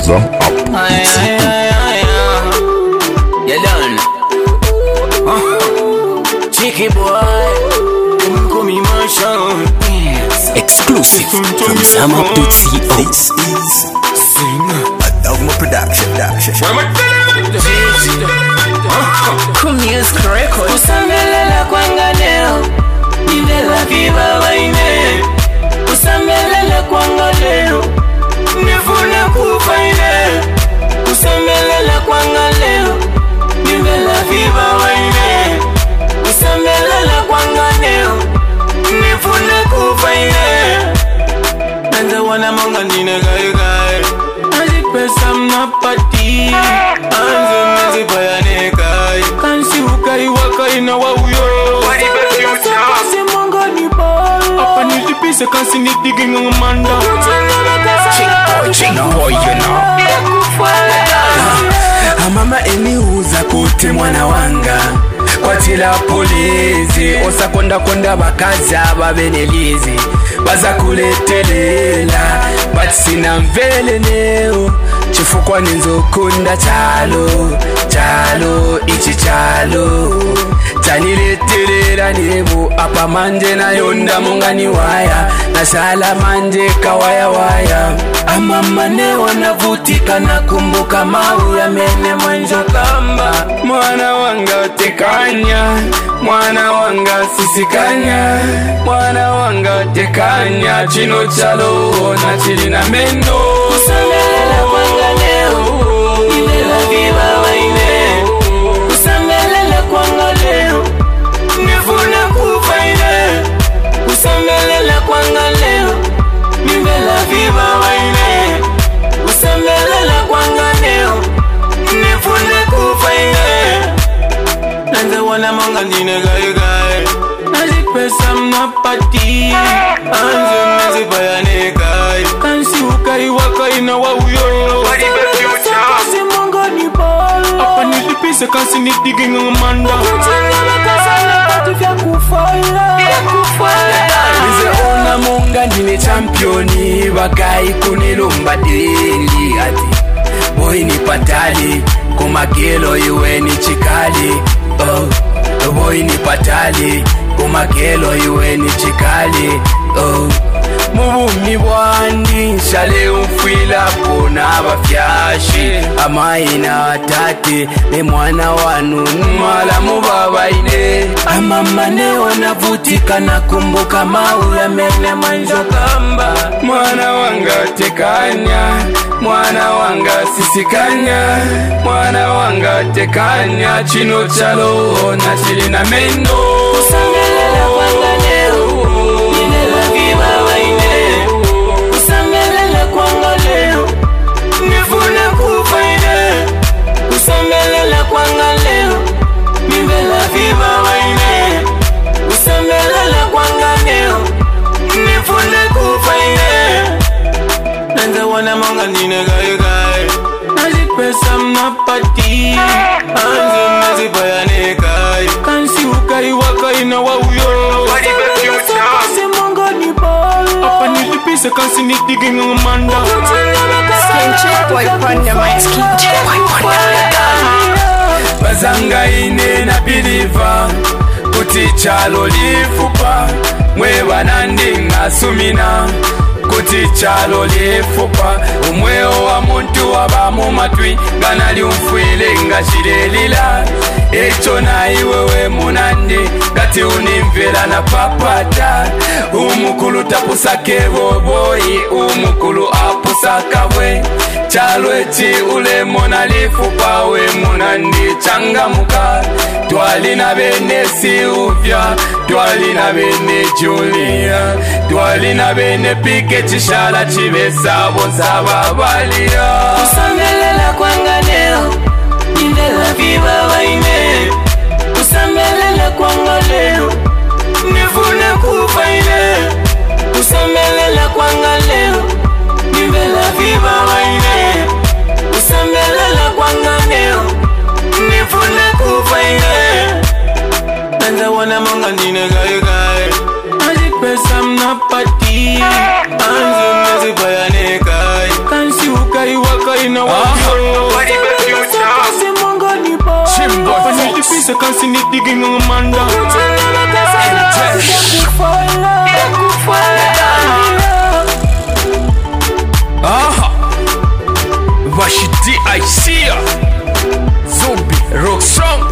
Shazam up. You done. Cheeky boy. Exclusive from ZamUp.co. This is Dogma Production. Music record. Usamelela kwanga leo, nivela viva waine. Usamelela kwanga leo, nifuna kufa ine. Usamelela kwanga leo, nivela viva waine. Usamelela kwanga leo, nifuna kufa ine. Nanza wana monga nine gai gai. Pesa mnapati anze mezi bayane kai kansi ukai waka ina wa uyo wani besi ucha monga ni ba apa ni dipise kansi ni digi ngomanda Ching boy, you know. Mama eniuza kuti mwana wanga kwatila polisi osakonda bakaza babenelizi baza kuletelela batsina mvele neo chifukwa ninzokunda chalo ichi chalo taniletelela nebo apa manje nayonda mongani waya nasala manje kawaya waya amama neo navutika nakumbuka mau ya mene mwenjo kamba mwana wanga tekanya mwana wanga sisikanya mwana wanga tekanya chino chalo na chilina mendo usamelela kwanga leo nilela viva waine usamelela kwanga leo nifuna kufa ine usamelela kwanga leo nilela viva waine usamelela kwanga leo nifuna kufa ine nanza wana monga nine gai gai nalipesa mnapati anze mezi bayane gai kansi ukai waka ina wa uyo wani besi ucha monga ni ba apa nilipise kansi ni digi ngomanda Nize ona monga nine championi bagai kunilumba deli ati boy ni patali kumagelo iwe ni chikali oh boy ni patali kumagelo iwe ni chikali oh mubumi bwandi shale ufila pona abafyashi amaina tate ne mwana wanu mala mubabaine amama neo navutika nakumbuka mau ya mene mwenjo kamba mwana wanga tekanya mwana wanga sisikanya mwana wanga tekanya chino chalo na chilina mendo usamelela kwanga leo nilela viva waine usamelela kwanga leo nifuna kufa ine usamelela kwanga leo nivela viva waine usamelela kwanga leo nifuna kufa ine nanza wana monga nine gai gai nalipesa mnapati anze mezi bayane gai kansi ukai waka ina wa uyo wani besi ucha monga ni ba apa nilipise kansi ni digi ngomanda Skin check boy panda my skin check boy panda bazanga ine na biliva kuti chalo lifupa mwe nandinga sumina kuti chalo lifupa umweo wa muntu wabamu matwi ganali umfwile nga chilelila echo na iwewe munandi gati unimvela na papata umukulu tapusake boboyi umukulu apusakabwe chalo echi ule mona lifupa we munandi changamuka twalina bene Silvia twalina bene Julia twalina bene Pike chishala chibesabo zababalia usamelela kwanga leo nilela viva waine usamelela kwanga leo nifuna kufa ine usamelela kwanga leo nivela viva waine usamelela kwanga leo nifuna kufa ine nanza wana monga nine gai gai nalipesa mnapati anze mezi bayane gai kansi ukai say waka in a Chimbo Fox I can see it digging on Manda Vashiti I see ya Zombie Rockstrong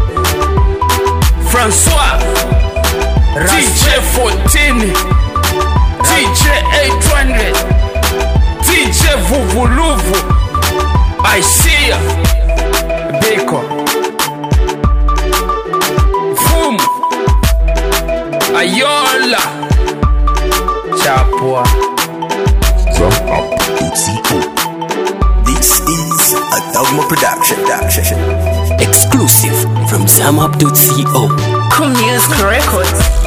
Francois DJ 14 DJ 800 DJ Vuvuluvu I see ya Beko Fum Ayola Chapua This is a Dogma production. Exclusive from ZamUp.co. Cool Music Records.